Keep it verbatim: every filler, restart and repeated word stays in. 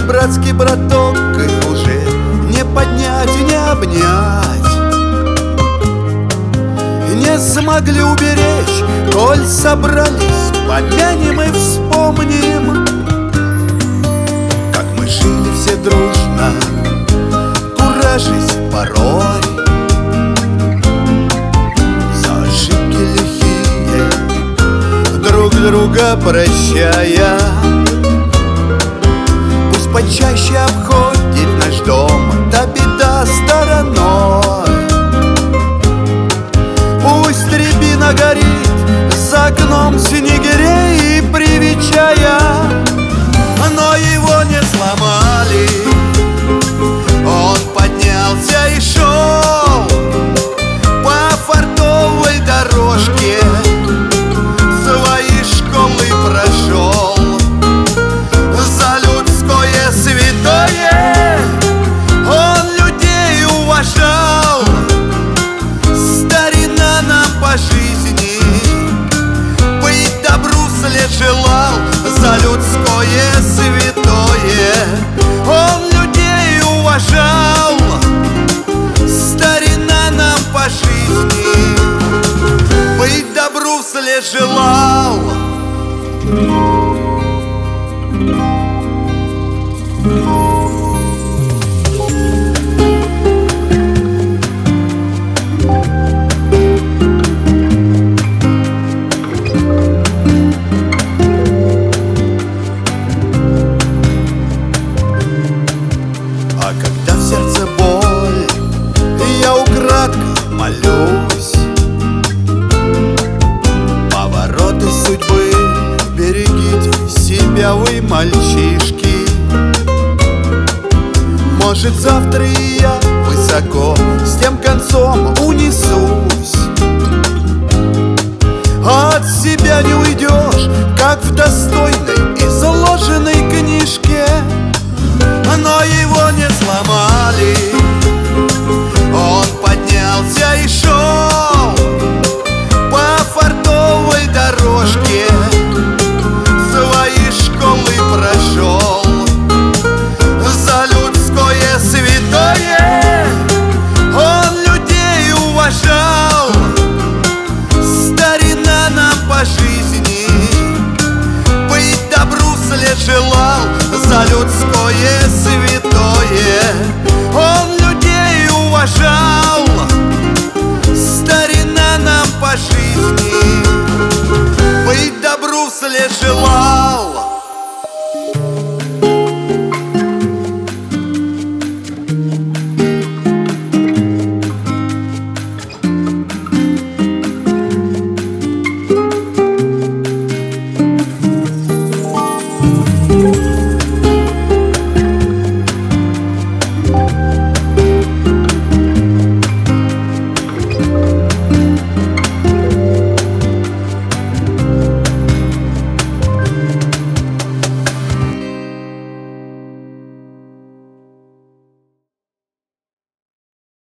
братский браток, их уже не поднять и не обнять. Не смогли уберечь, коль собрались, помянем и вспомним, как мы жили все дружно, куражись порой, за ошибки лихие друг друга прощая. Пусть почаще обходит наш дом та беда стороной, пусть рябина горит за окном снегирей привечая, но его не сломали. Он поднялся и шел по фартовой дорожке, свои школы прошел, за людское святое он людей уважал. Старина нам по жизни быть добру вслед желал, за людское святое он людей уважал. Старина нам по жизни быть добру вслед желал. А когда в сердце боль, я украдкой молюсь, повороты судьбы, берегите себя вы, мальчишки. Может, завтра и я высоко с тем концом унесусь. От себя не уйдешь, как в достойной